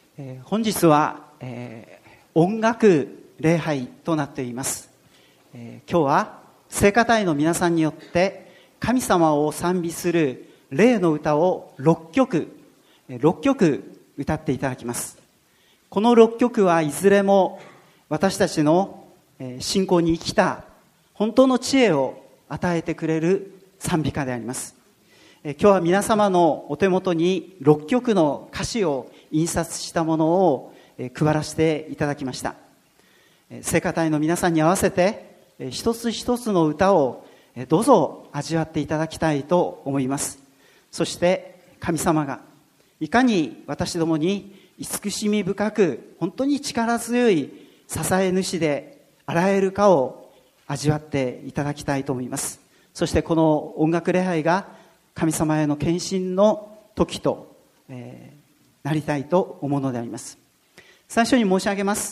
本日は、音楽礼拝となっています。今日は聖歌隊の皆さんによって神様を賛美する礼の歌を6曲歌っていただきます。この6曲はいずれも私たちの信仰に生きた本当の知恵を与えてくれる賛美歌であります。今日は皆様のお手元に6曲の歌詞を印刷したものを配らせていただきました。聖歌隊の皆さんに合わせて一つ一つの歌をどうぞ味わっていただきたいと思います。そして神様がいかに私どもに慈しみ深く本当に力強い支え主であられるかを味わっていただきたいと思います。そしてこの音楽礼拝が神様への献身の時と、なりたいと思うのであります。最初に申し上げます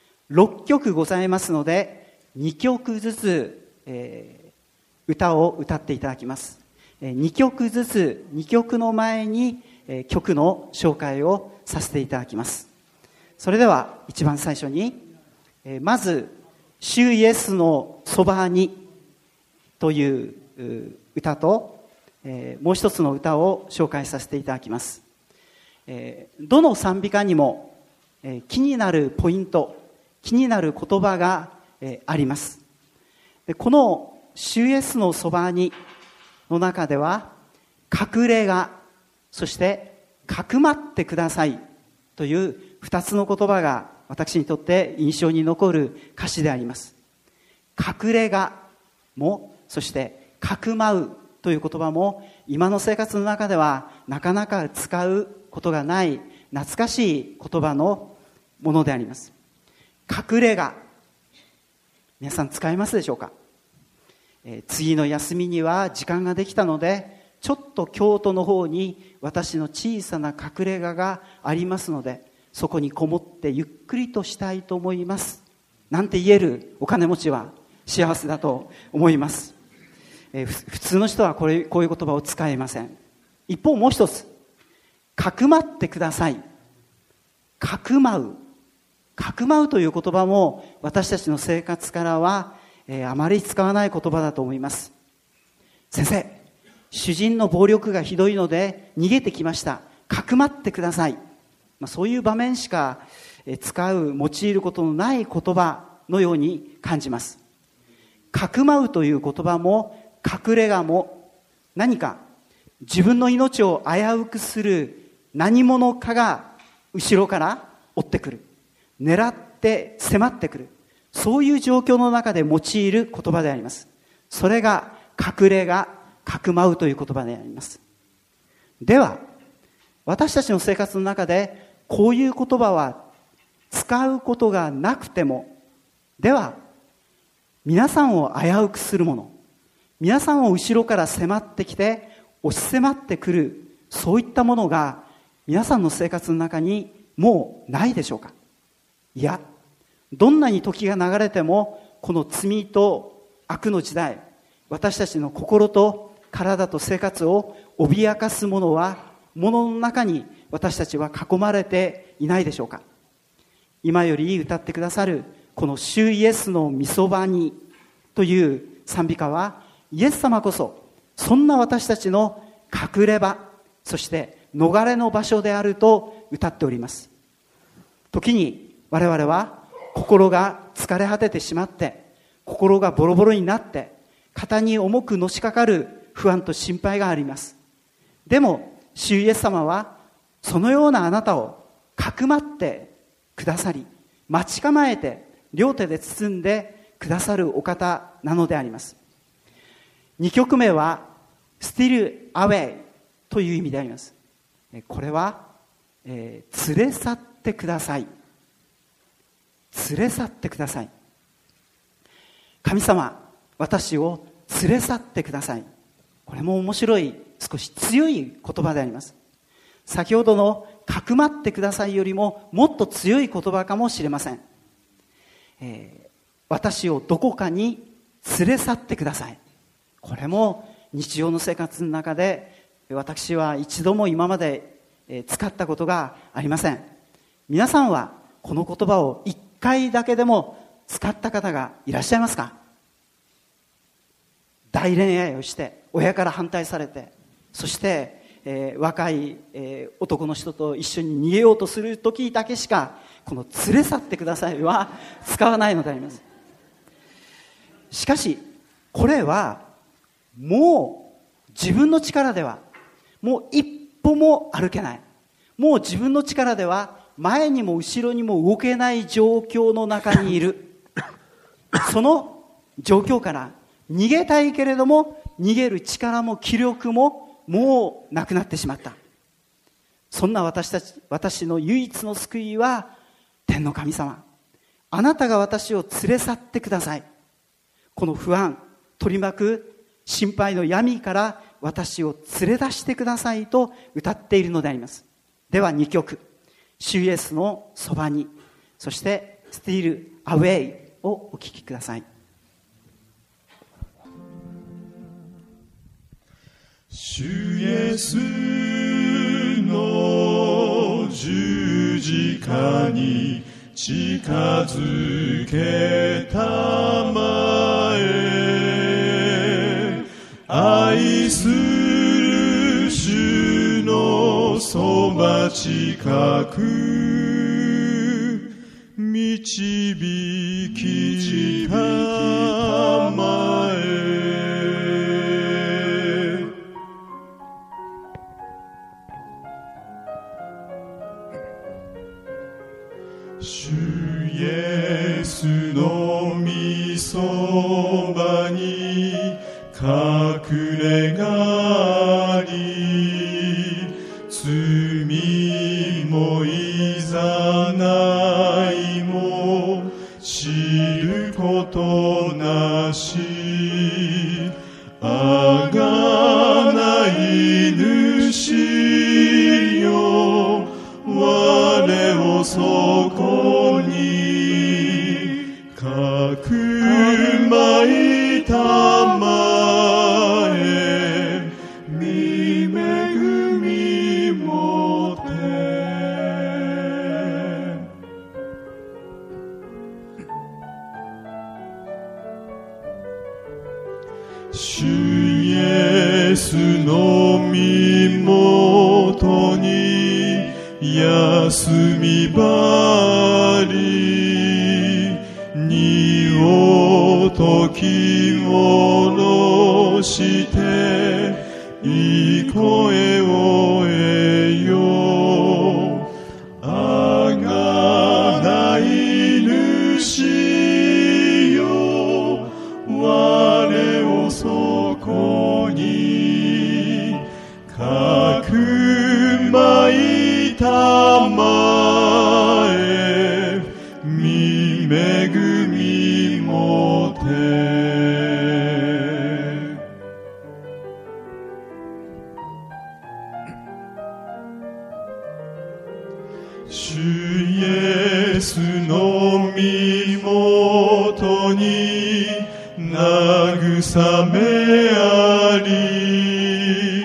。6曲ございますので2曲ずつ、歌を歌っていただきます。2曲ずつ2曲の前に、曲の紹介をさせていただきます。それでは一番最初に、まず主イエスのそばにという歌と、もう一つの歌を紹介させていただきます。どの賛美歌にも、気になるポイント、気になる言葉が、あります。この主イエスのそばにの中では隠れ家、そしてかくまってくださいという2つの言葉が私にとって印象に残る歌詞であります。隠れ家も、そしてかくまうという言葉も今の生活の中ではなかなか使うことがない懐かしい言葉のものであります。隠れ家、皆さん使いますでしょうか？次の休みには時間ができたのでちょっと京都の方に私の小さな隠れ家がありますのでそこにこもってゆっくりとしたいと思いますなんて言えるお金持ちは幸せだと思います。普通の人はこういう言葉を使えません。一方もう一つ、かくまってください。かくまうという言葉も私たちの生活からは、あまり使わない言葉だと思います。先生、主人の暴力がひどいので逃げてきました。かくまってください。そういう場面しか用いることのない言葉のように感じます。かくまうという言葉も隠れ家も何か自分の命を危うくする何者かが後ろから追ってくる、狙って迫ってくる、そういう状況の中で用いる言葉であります。それが隠れ家、かくまうという言葉であります。では私たちの生活の中でこういう言葉は使うことがなくても、では皆さんを危うくするもの、皆さんを後ろから迫ってきて押し迫ってくる、そういったものが皆さんの生活の中にもうないでしょうか？いや、どんなに時が流れてもこの罪と悪の時代、私たちの心と体と生活を脅かすものの中に私たちは囲まれていないでしょうか？今より歌ってくださるこの主イエスの御そばにという賛美歌は、イエス様こそそんな私たちの隠れ場、そして逃れの場所であると歌っております。時に我々は心が疲れ果ててしまって、心がボロボロになって肩に重くのしかかる不安と心配があります。でも主イエス様はそのようなあなたをかくまってくださり、待ち構えて両手で包んでくださるお方なのであります。2曲目は Still Away という意味であります。これは、連れ去ってください。連れ去ってください。神様、私を連れ去ってください。これも面白い、少し強い言葉であります。先ほどのかくまってくださいよりももっと強い言葉かもしれません。私をどこかに連れ去ってください。これも日常の生活の中で私は一度も今まで使ったことがありません。 皆さんはこの言葉を1回だけでも使った方がいらっしゃいますか？大恋愛をして親から反対されて、そして、若い、男の人と一緒に逃げようとする時だけしかこの連れ去ってくださいは使わないのであります。しかしこれはもう自分の力ではもう一歩も歩けない、もう自分の力では前にも後ろにも動けない状況の中にいるその状況から逃げたいけれども逃げる力も気力ももうなくなってしまった。そんな私の唯一の救いは天の神様、あなたが私を連れ去ってください。この不安、取り巻く心配の闇から私を連れ出してくださいと歌っているのであります。では2曲、主イエスのそばに、そしてスティールアウェイをお聴きください。 主イエスの十字架に近づけたまえ、愛する主のそば近く導きたまえ。主イエスの御そばに隠れがり、罪もいざないも知ることなし、あがない主よ、我をそこにかくまいたまえ、見恵みもて。主イエスの身元に休みばり、荷を解き下ろしてい声を得よ、あがない主よ、我をそこにかくまいたまえ、見恵みもて。主イエスの身元に慰めあり、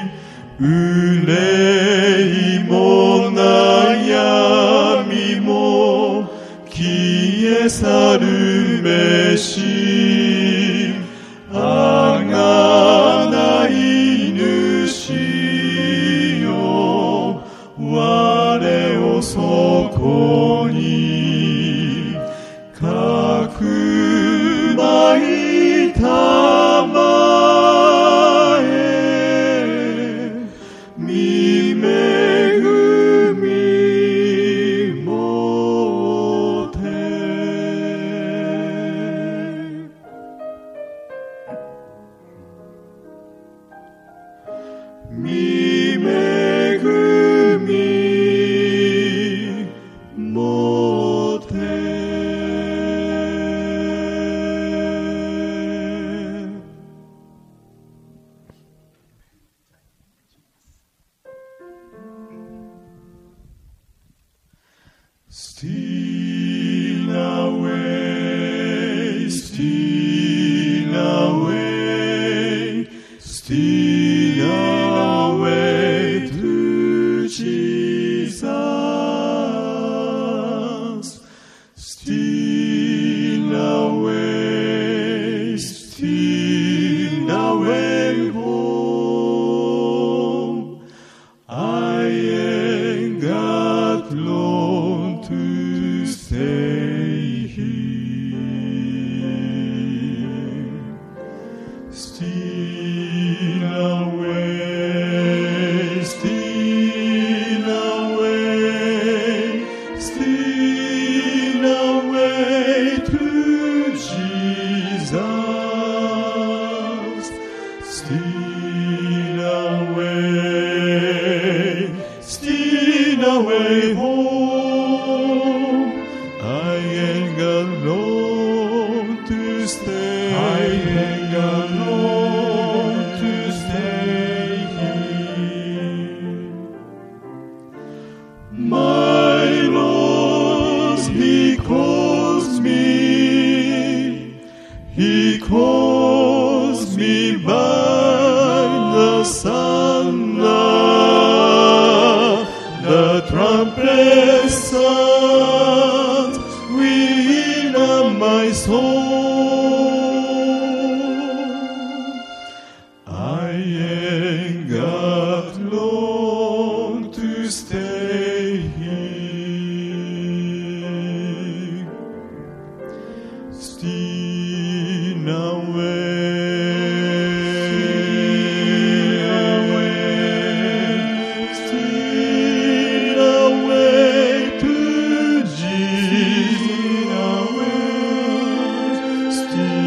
憂いも悩みも消え去るめし、あがない主よ、我をそこにかくまいたまえ、見恵みもて。見恵みもて。Steal away, steal away, steal away to Jesus. I ain't got long to stay. I ain't got long to stay here. My Lord, He calls me. He calls me by the thunder, the trumpet sound within my soul. I ain't got long to stay here. Steal away to Jesus.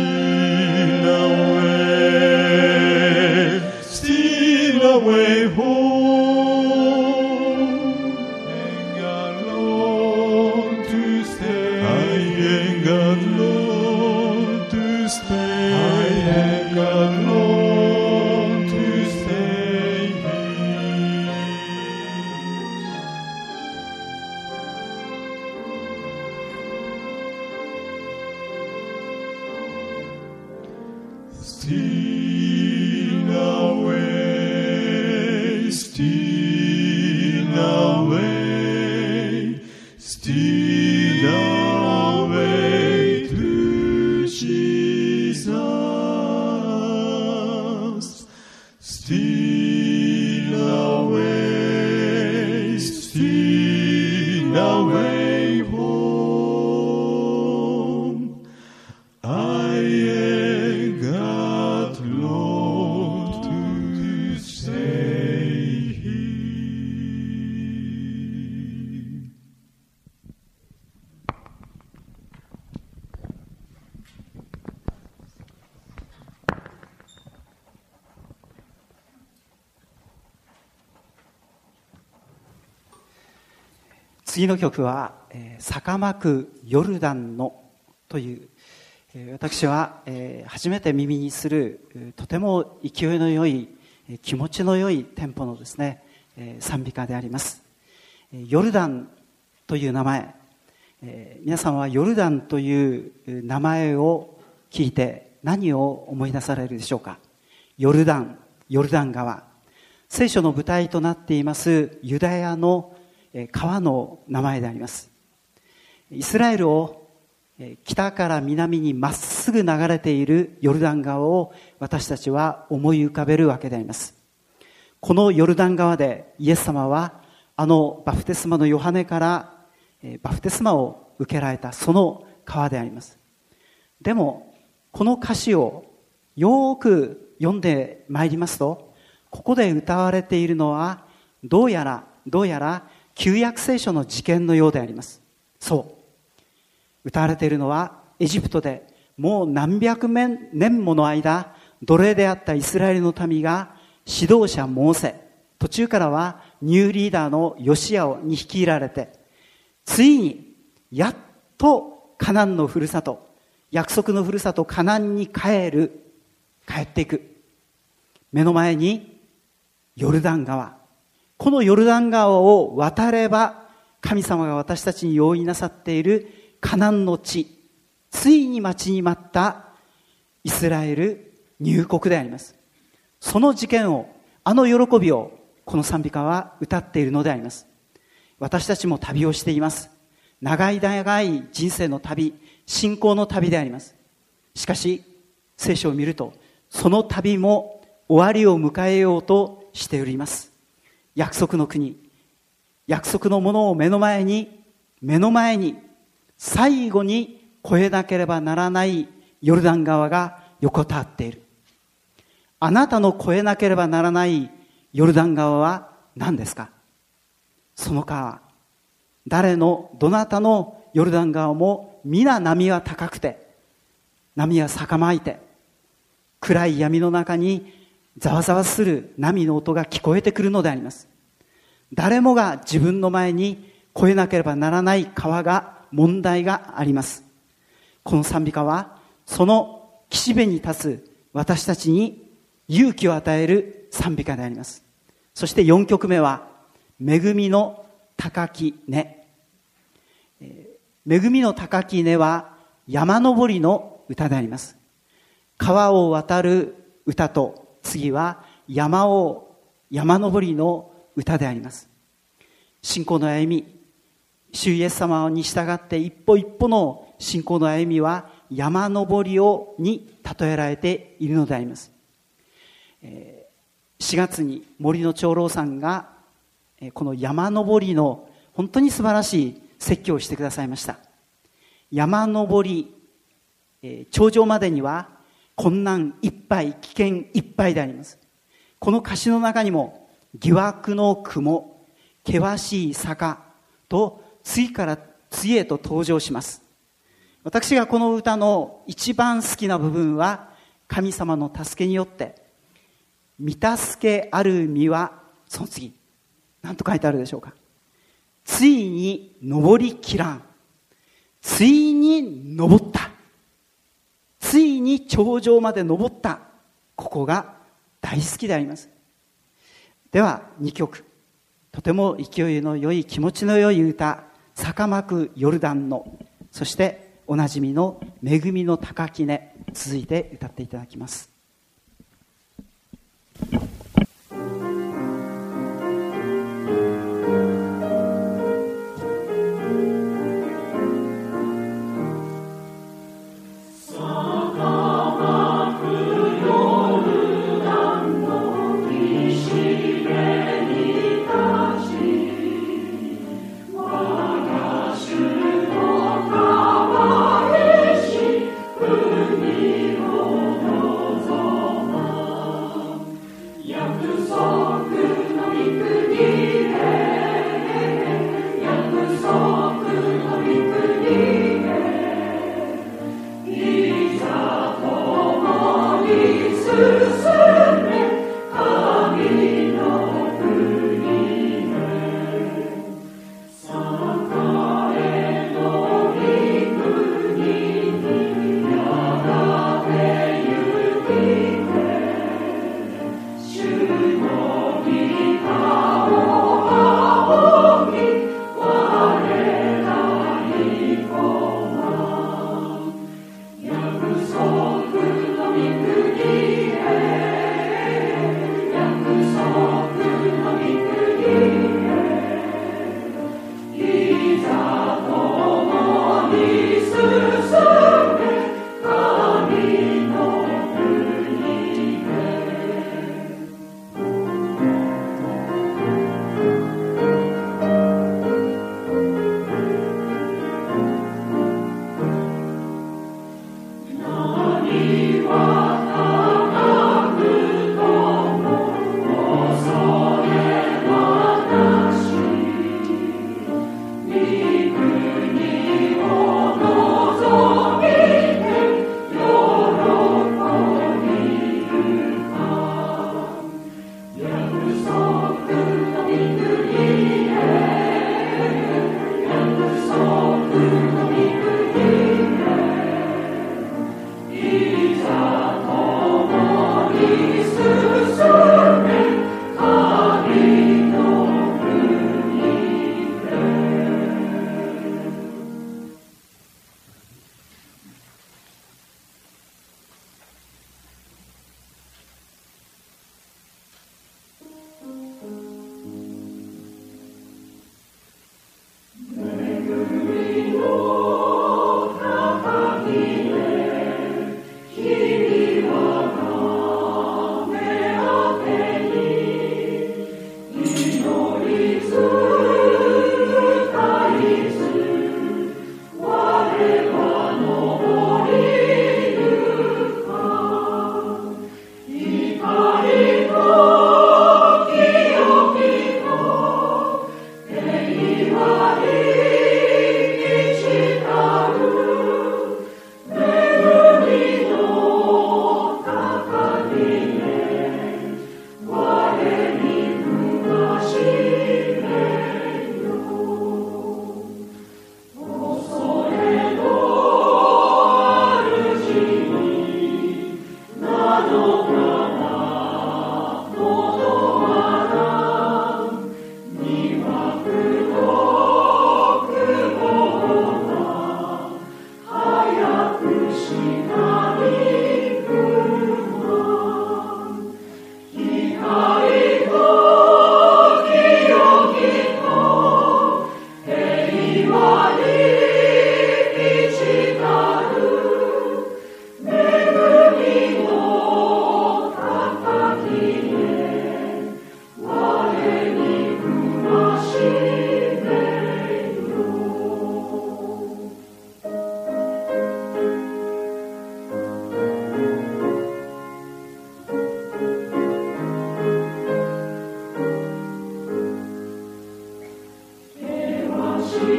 Steal away home. Ain't got long to stay. I ain't got long to stay. I ain't got long to stay here. Steal away, steal away, steal away to Jesus. Steal away home. I ain't got long to stay here. 次の曲は「坂巻くヨルダンの」という私は初めて耳にするとても勢いの良い気持ちの良いテンポのですね賛美歌であります。ヨルダンという名前、皆さんはヨルダンという名前を聞いて何を思い出されるでしょうか。ヨルダン川、聖書の舞台となっていますユダヤの川の名前であります。イスラエルを北から南にまっすぐ流れているヨルダン川を私たちは思い浮かべるわけであります。このヨルダン川でイエス様はバプテスマのヨハネからバプテスマを受けられたその川であります。でもこの歌詞をよく読んでまいりますと、ここで歌われているのはどうやら旧約聖書の事件のようであります。そう、歌われているのはエジプトでもう何百年もの間奴隷であったイスラエルの民が指導者モーセ、途中からはニューリーダーのヨシアに率いられて、ついにやっとカナンのふるさと、約束のふるさとカナンに帰っていく。目の前にヨルダン川、このヨルダン川を渡れば神様が私たちに用意なさっているカナンの地、ついに待ちに待ったイスラエル入国であります。その事件を、喜びをこの賛美歌は歌っているのであります。私たちも旅をしています。長い人生の旅、信仰の旅であります。しかし聖書を見るとその旅も終わりを迎えようとしております。約束の国、約束のものを目の前に最後に越えなければならないヨルダン川が横たわっている。あなたの越えなければならないヨルダン川は何ですか。その川、どなたのヨルダン川も皆波は高くて、波は逆まいて、暗い闇の中にざわざわする波の音が聞こえてくるのであります。誰もが自分の前に越えなければならない問題があります。この賛美歌はその岸辺に立つ私たちに勇気を与える賛美歌であります。そして4曲目は恵みの高き根。恵みの高き根は山登りの歌であります。川を渡る歌と、次は山登りの歌であります。信仰の歩み、主イエス様に従って一歩一歩の信仰の歩みは山登りに例えられているのであります。4月に森の長老さんがこの山登りの本当に素晴らしい説教をしてくださいました。山登り、頂上までには困難いっぱい、危険いっぱいであります。この歌詞の中にも疑惑の雲、険しい坂と次から次へと登場します。私がこの歌の一番好きな部分は、神様の助けによって御助けある身はその次何と書いてあるでしょうか。ついに登りきらん、ついに登った、ついに頂上まで登った、ここが大好きであります。では2曲、とても勢いの良い気持ちの良い歌、坂巻くヨルダンの、そしておなじみの恵みの高き根、続いて歌っていただきます。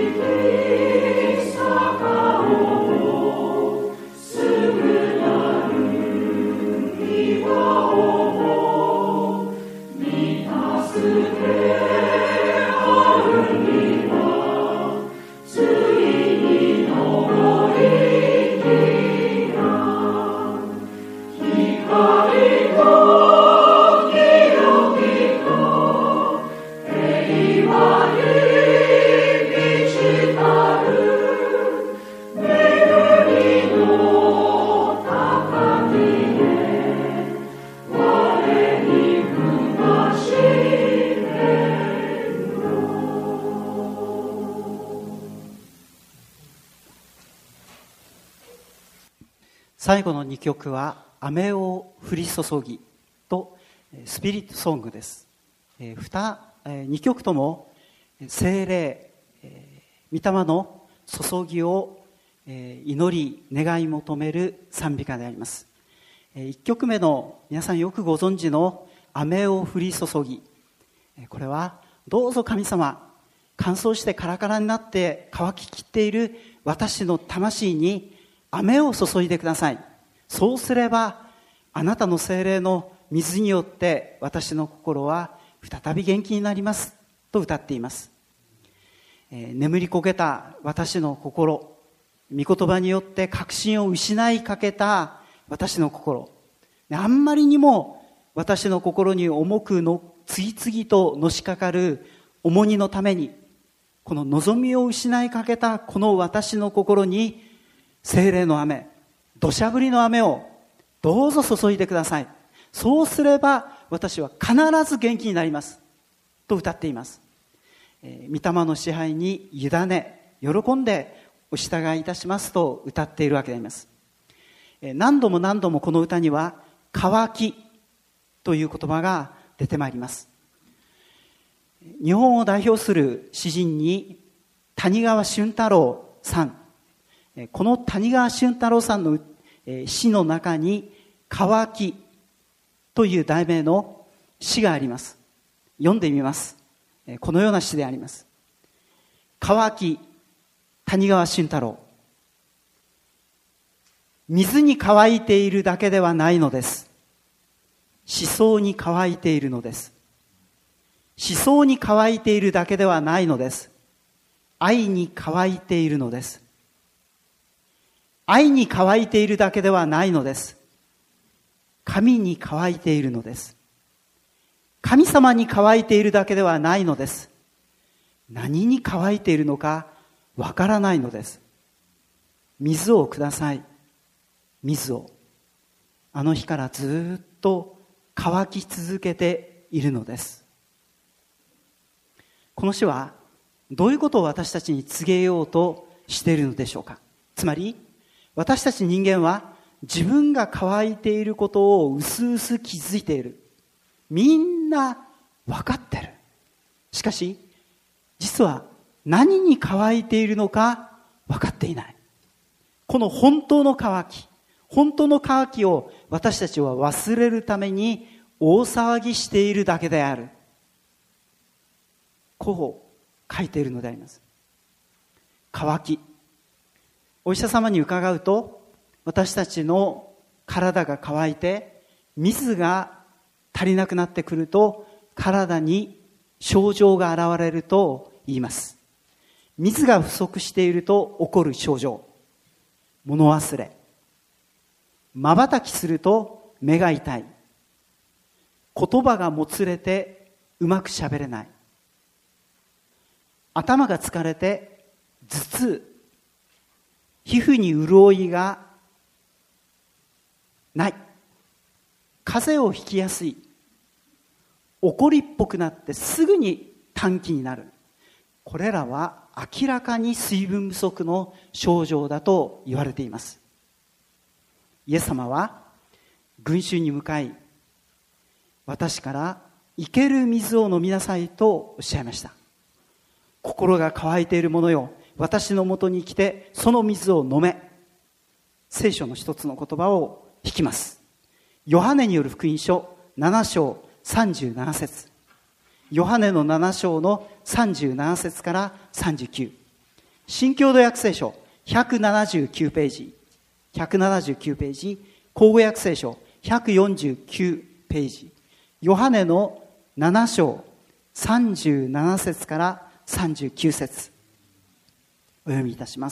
最後の2曲は雨を降り注ぎとスピリットソングです。2曲とも聖霊、御霊の注ぎを祈り願い求める賛美歌であります。1曲目の皆さんよくご存知の雨を降り注ぎ、これはどうぞ神様、乾燥してカラカラになって乾ききっている私の魂に雨を注いでください。そうすればあなたの聖霊の水によって私の心は再び元気になりますと歌っています。眠りこけた私の心、御言葉によって確信を失いかけた私の心、あんまりにも私の心に重くの次々とのしかかる重荷のために、この望みを失いかけたこの私の心に聖霊の雨、土砂降りの雨をどうぞ注いでください。そうすれば私は必ず元気になりますと歌っています。御霊の支配に委ね喜んでお従いいたしますと歌っているわけであります。何度も何度もこの歌には乾きという言葉が出てまいります。日本を代表する詩人に谷川俊太郎さん、この谷川俊太郎さんの詩の中に乾きという題名の詩があります。読んでみます。このような詩であります。乾き、谷川俊太郎。水に乾いているだけではないのです。思想に乾いているのです。思想に乾いているだけではないのです。愛に乾いているのです。愛に乾いているだけではないのです。神に乾いているのです。神様に乾いているだけではないのです。何に乾いているのかわからないのです。水をください。水を。あの日からずっと乾き続けているのです。この詩はどういうことを私たちに告げようとしているのでしょうか。つまり私たち人間は自分が乾いていることをうすうす気づいている。みんな分かってる。しかし実は何に乾いているのか分かっていない。この本当の乾きを私たちは忘れるために大騒ぎしているだけである。こう書いているのであります。乾き。お医者様に伺うと、私たちの体が乾いて水が足りなくなってくると体に症状が現れると言います。水が不足していると起こる症状、物忘れ、瞬きすると目が痛い、言葉がもつれてうまくしゃべれない、頭が疲れて頭痛、皮膚に潤いがない、風邪をひきやすい、怒りっぽくなってすぐに短気になる。これらは明らかに水分不足の症状だと言われています。イエス様は群衆に向かい、私から生ける水を飲みなさいとおっしゃいました。心が乾いている者よ、私のもとに来てその水を飲め。聖書の一つの言葉を引きます。ヨハネによる福音書7章37節。ヨハネの7章の37節から39。 新共同訳聖書179ページ、179ページ、口語訳聖書149ページ、ヨハネの7章37節から39節お読みいたします。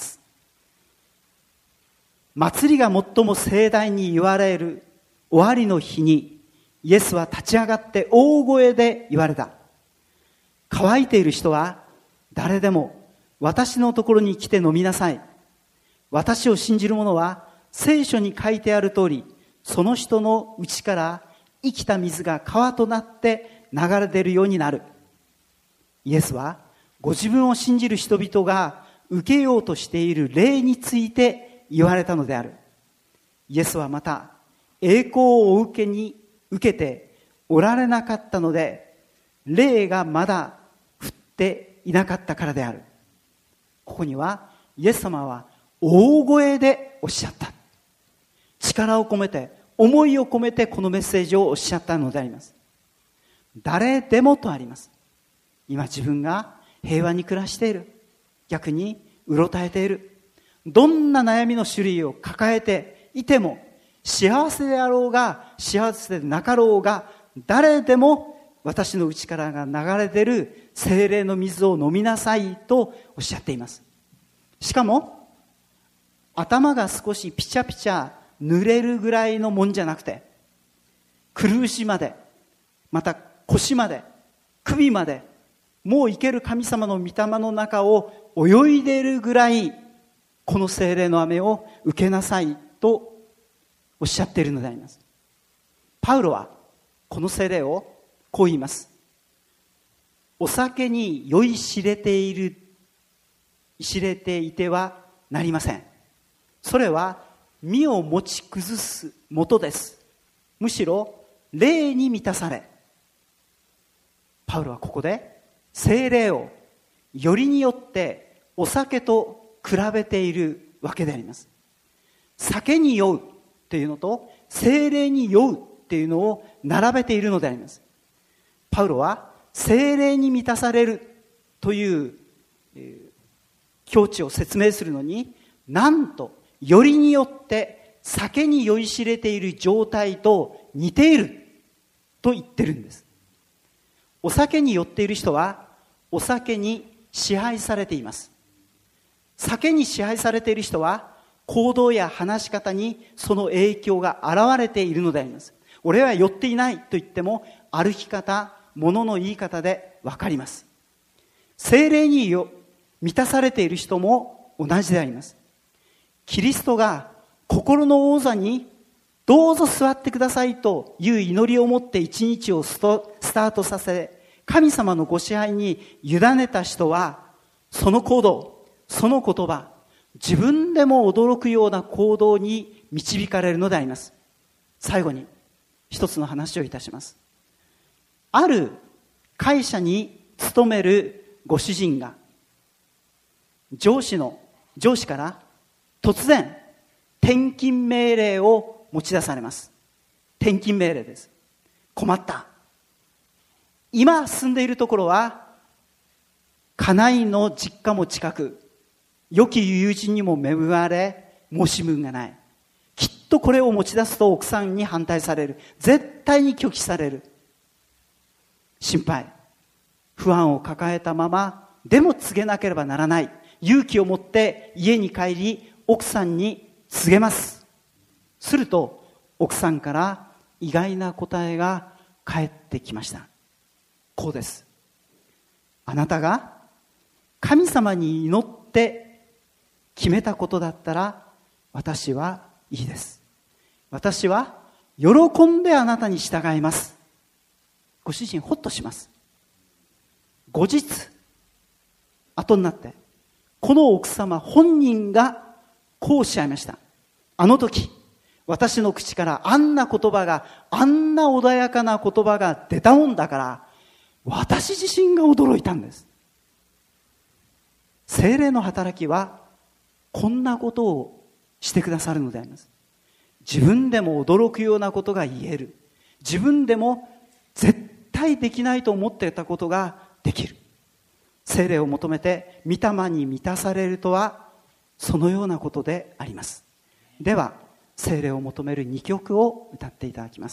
祭りが最も盛大に言われる終わりの日に、イエスは立ち上がって大声で言われた。乾いている人は誰でも私のところに来て飲みなさい。私を信じる者は聖書に書いてある通り、その人の内から生きた水が川となって流れ出るようになる。イエスはご自分を信じる人々が受けようとしている霊について言われたのである。イエスはまた栄光を受けておられなかったので、霊がまだ降っていなかったからである。ここにはイエス様は大声でおっしゃった。力を込めて、思いを込めてこのメッセージをおっしゃったのであります。誰でもとあります。今自分が平和に暮らしている、逆にうろたえている、どんな悩みの種類を抱えていても、幸せであろうが幸せでなかろうが、誰でも私の内からが流れ出る聖霊の水を飲みなさいとおっしゃっています。しかも頭が少しピチャピチャ濡れるぐらいのもんじゃなくて、くるぶしまで、また腰まで、首まで、もう生ける神様の御霊の中を泳いでいるぐらい、この聖霊の雨を受けなさいとおっしゃっているのであります。パウロはこの聖霊をこう言います。お酒に酔いしれていてはなりません。それは身を持ち崩すもとです。むしろ霊に満たされ、パウロはここで聖霊をよりによってお酒と比べているわけであります。酒に酔うというのと聖霊に酔うっていうのを並べているのであります。パウロは聖霊に満たされるという境地を説明するのに、なんとよりによって酒に酔いしれている状態と似ていると言ってるんです。お酒に酔っている人はお酒に支配されています。酒に支配されている人は行動や話し方にその影響が現れているのであります。俺は酔っていないと言っても歩き方、物の言い方で分かります。聖霊に満たされている人も同じであります。キリストが心の王座にどうぞ座ってくださいという祈りを持って一日をスタートさせ、神様のご支配に委ねた人は、その行動、その言葉、自分でも驚くような行動に導かれるのであります。最後に一つの話をいたします。ある会社に勤めるご主人が上司から突然転勤命令を持ち出されます。転勤命令です。困った。今住んでいるところは家内の実家も近く、良き友人にも恵まれ、申し分がない。きっとこれを持ち出すと奥さんに反対される。絶対に拒否される。心配、不安を抱えたまま、でも告げなければならない。勇気を持って家に帰り、奥さんに告げます。すると奥さんから意外な答えが返ってきました。こうです。あなたが神様に祈って決めたことだったら私はいいです。私は喜んであなたに従います。ご主人ほっとします。後日後になってこの奥様本人がこうおっしゃいました。あの時私の口からあんな言葉が、あんな穏やかな言葉が出たもんだから私自身が驚いたんです。聖霊の働きはこんなことをしてくださるのであります。自分でも驚くようなことが言える。自分でも絶対できないと思っていたことができる。 聖霊を求めて御霊に満たされるとはそのようなことであります。では聖霊を求める2曲を歌っていただきます。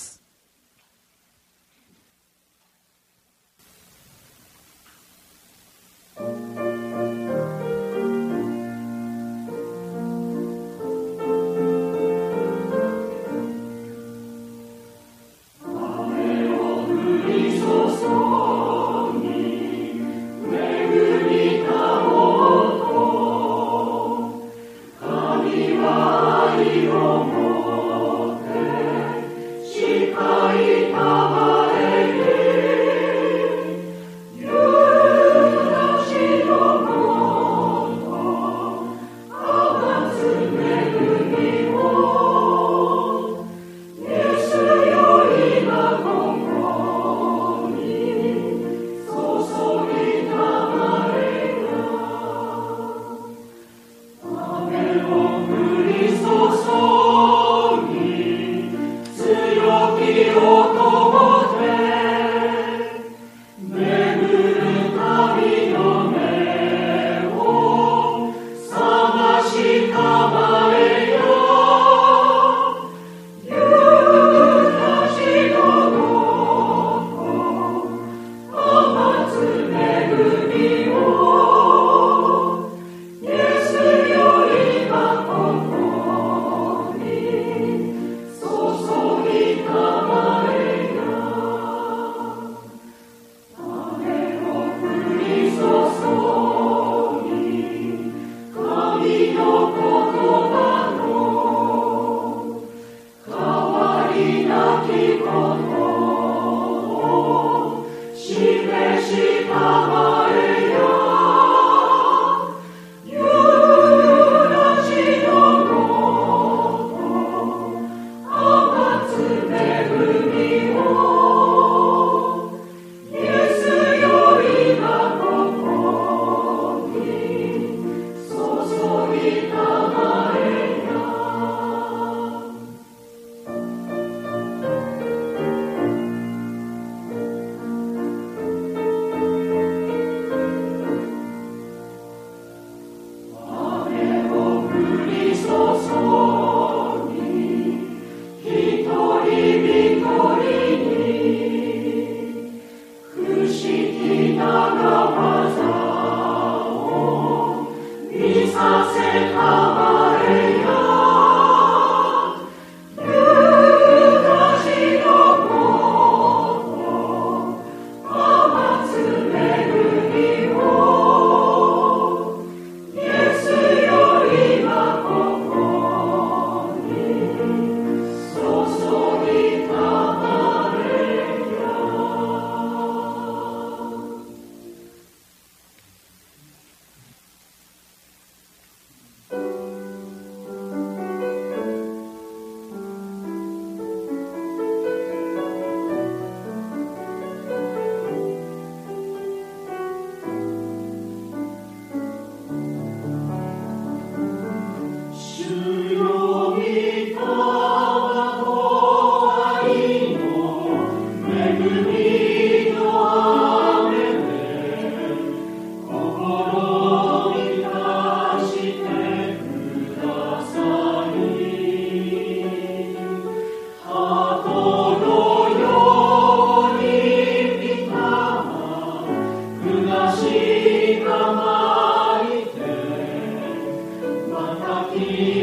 また